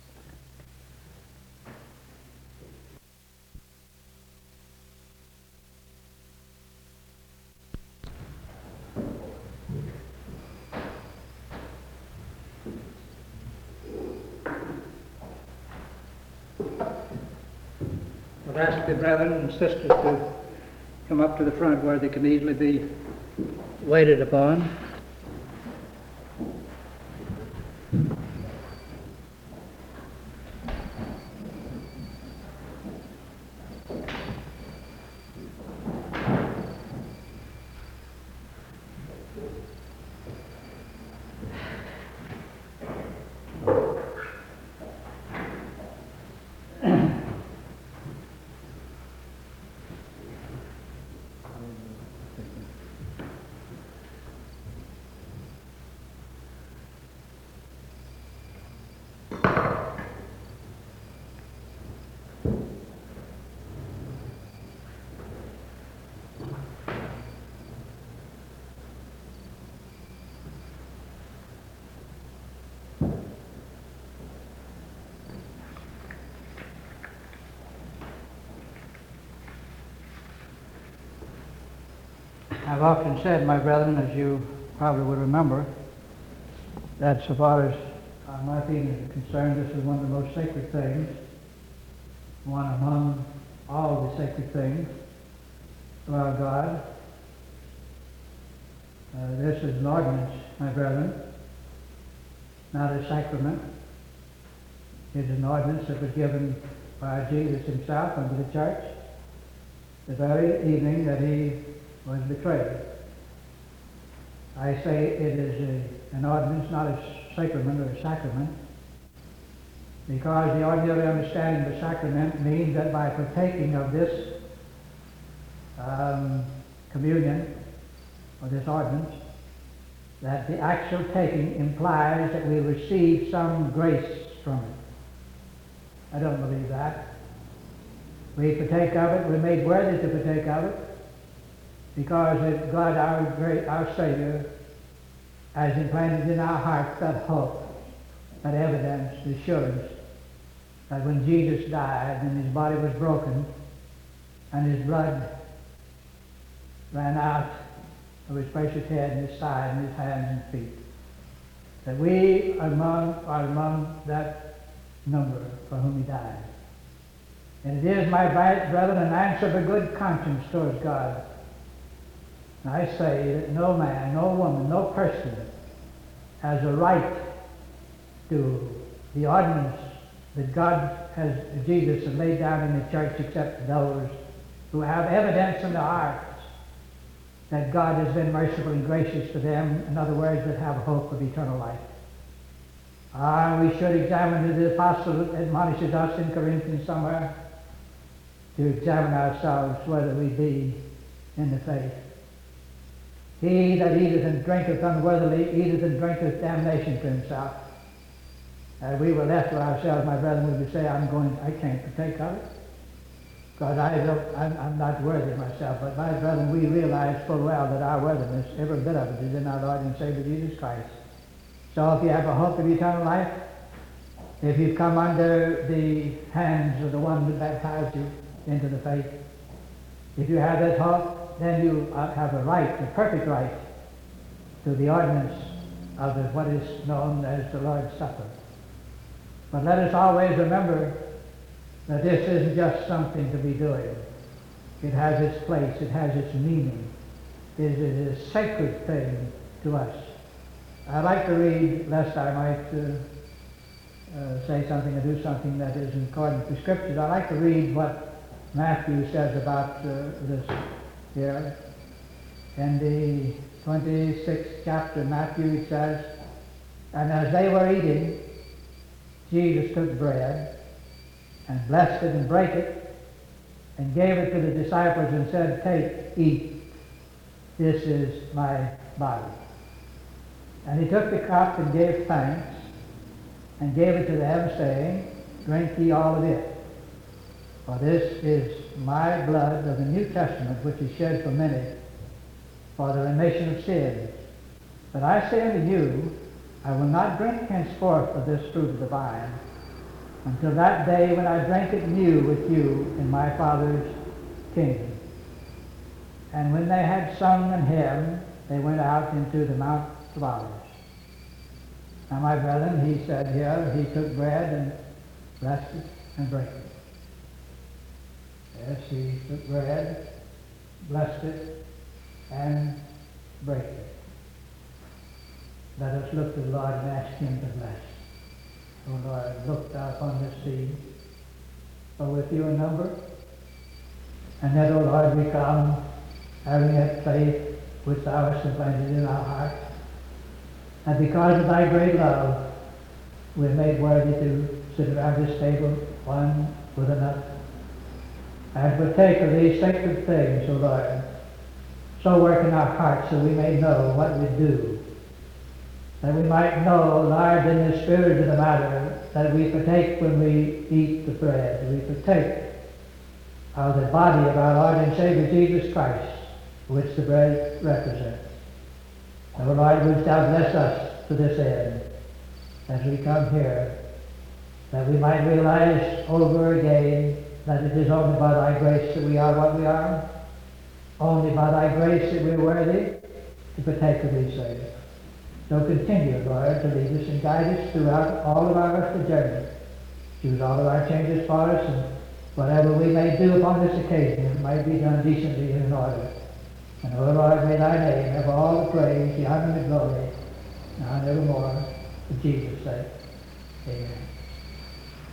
Speaker 1: I'll ask the brethren and sisters to come up to the front where they can easily be waited upon. I've often said, my brethren, as you probably would remember, that so far as my being is concerned, this is one of the most sacred things, one among all the sacred things of our God. This is an ordinance, my brethren, not a sacrament. It is an ordinance that was given by Jesus himself unto the church the very evening that he was betrayed. I say it is an ordinance, not a sacrament or a sacrament, because the ordinary understanding of the sacrament means that by partaking of this communion, or this ordinance, that the actual taking implies that we receive some grace from it. I don't believe that. We partake of it, we're made worthy to partake of it, because God, our Savior, has implanted in our hearts that hope, that evidence, the assurance, that when Jesus died and his body was broken and his blood ran out of his precious head and his side and his hands and feet, that we are among that number for whom he died. And it is, my brethren, an answer of a good conscience towards God. And I say that no man, no woman, no person has a right to the ordinance that Jesus has laid down in the church, except those who have evidence in their hearts that God has been merciful and gracious to them, in other words, that have hope of eternal life. We should examine, as the apostle admonishes us in Corinthians somewhere, to examine ourselves whether we be in the faith. He that eateth and drinketh unworthily eateth and drinketh damnation to himself. We were left to ourselves, my brethren, we would say, I can't partake of it, because I'm not worthy myself. But my brethren, we realize full well that our worthiness, every bit of it, is in our Lord and Savior Jesus Christ. So if you have a hope of eternal life, if you've come under the hands of the one that baptized you into the faith, if you have that hope, then you have a right, a perfect right, to the ordinance of what is known as the Lord's Supper. But let us always remember that this isn't just something to be doing. It has its place, it has its meaning. It is a sacred thing to us. I'd like to read, lest I might say something or do something that is in accordance with the Scriptures. I'd like to read what Matthew says about this here. In the 26th chapter of Matthew, it says, "And as they were eating, Jesus took bread and blessed it and brake it and gave it to the disciples and said, 'Take, eat, this is my body.' And he took the cup and gave thanks and gave it to them, saying, 'Drink ye all of it, for this is my blood of the New Testament, which is shed for many for the remission of sins. But I say unto you, I will not drink henceforth of this fruit of the vine, until that day when I drink it new with you in my Father's kingdom.' And when they had sung an hymn, they went out into the Mount of Olives." Now, my brethren, he said here, he took bread and blessed it and brake it. Yes, he took bread, blessed it, and brake it. Let us look to the Lord and ask him to bless. O Lord, look thou upon this seed, for with you in number. And that, O Lord, we come having that faith which thou hast implanted in our hearts. And because of thy great love, we are made worthy to sit around this table, one with another, and partake of these sacred things, O Lord. So work in our hearts that we may know what we do, that we might know, Lord, in the spirit of the matter, that we partake when we eat the bread, we partake of the body of our Lord and Savior Jesus Christ, which the bread represents. O Lord, wilt thou bless us to this end as we come here, that we might realize over again that it is only by thy grace that we are what we are, only by thy grace that we are worthy to partake of these things. So continue, Lord, to lead us and guide us throughout all of our earthly journey. Choose all of our changes for us, and whatever we may do upon this occasion, it might be done decently and in order. And, O Lord, may thy name have all the praise, the honor, and the glory, now and evermore, for Jesus' sake. Amen.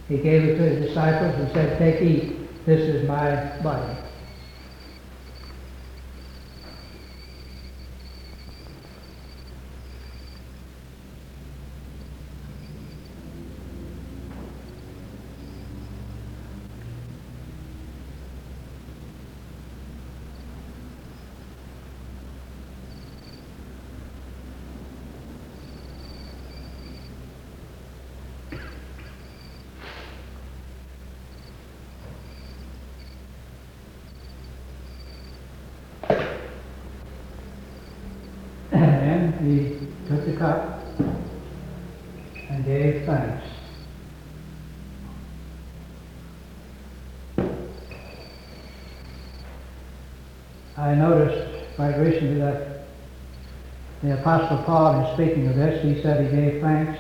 Speaker 1: he gave it to his disciples and said, "Take, eat, this is my body." And he took the cup and gave thanks. I noticed quite recently that the Apostle Paul, in speaking of this, he said he gave thanks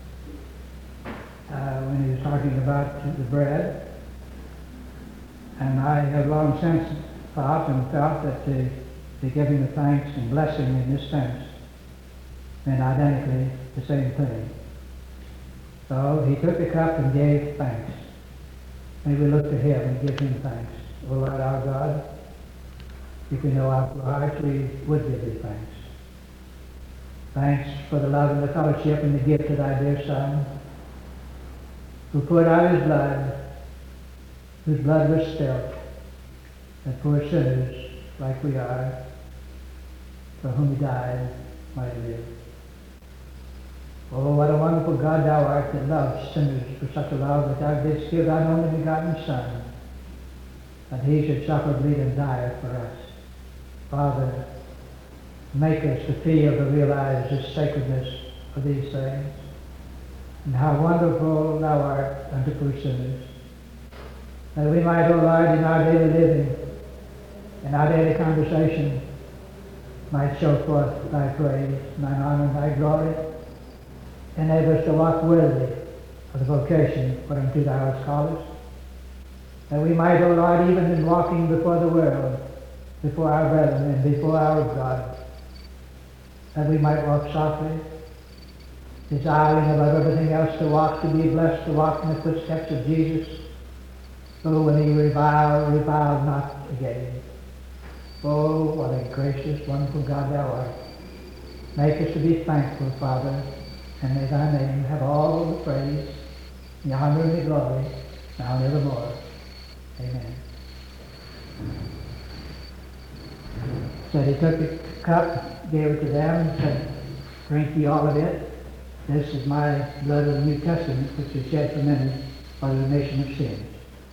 Speaker 1: when he was talking about the bread. And I have long since thought and felt that the giving of thanks and blessing in this sense meant identically the same thing. So he took the cup and gave thanks. May we look to him and give him thanks. O Lord our God, if we know our hearts, we would give thee thanks. Thanks for the love and the fellowship and the gift of thy dear Son, who poured out his blood, whose blood was spilt, that poor sinners like we are, for whom he died, might live. Oh, what a wonderful God thou art, that loves sinners for such a love that thou didst give thine only begotten Son, that he should suffer, bleed, and die for us. Father, make us to feel, to realize the sacredness of these things, and how wonderful thou art unto poor sinners, that we might, O Lord, in our daily living, in our daily conversation, might show forth thy praise, thine honor, and thy glory. Enable us to walk worthy of the vocation whereunto thou hast called us, that we might, O Lord, even in walking before the world, before our brethren, and before our God, that we might walk softly, desiring above everything else to walk, to be blessed, to walk in the footsteps of Jesus, who, when he reviled not again. Oh, what a gracious, wonderful God thou art. Make us to be thankful, Father, and may thy name have all the praise, the honor, and the glory, now and evermore. Amen. So he took the cup, gave it to them, and said, "Drink ye all of it. This is my blood of the New Testament, which is shed for many for the remission of sins."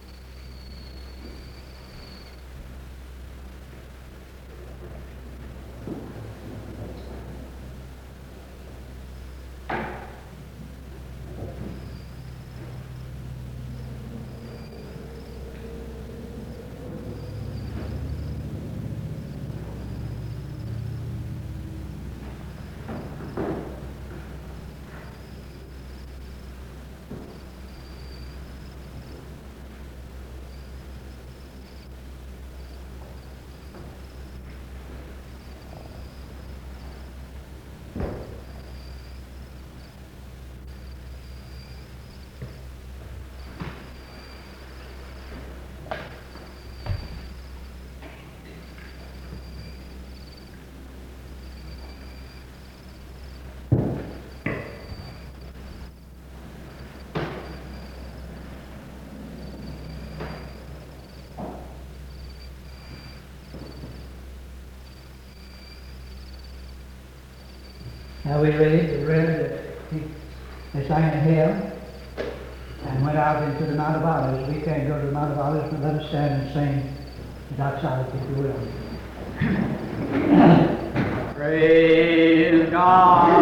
Speaker 1: Now we read that they sang a hymn and went out into the Mount of Olives. We can't go to the Mount of Olives, but let us stand and sing the doxology, if you will. Praise God.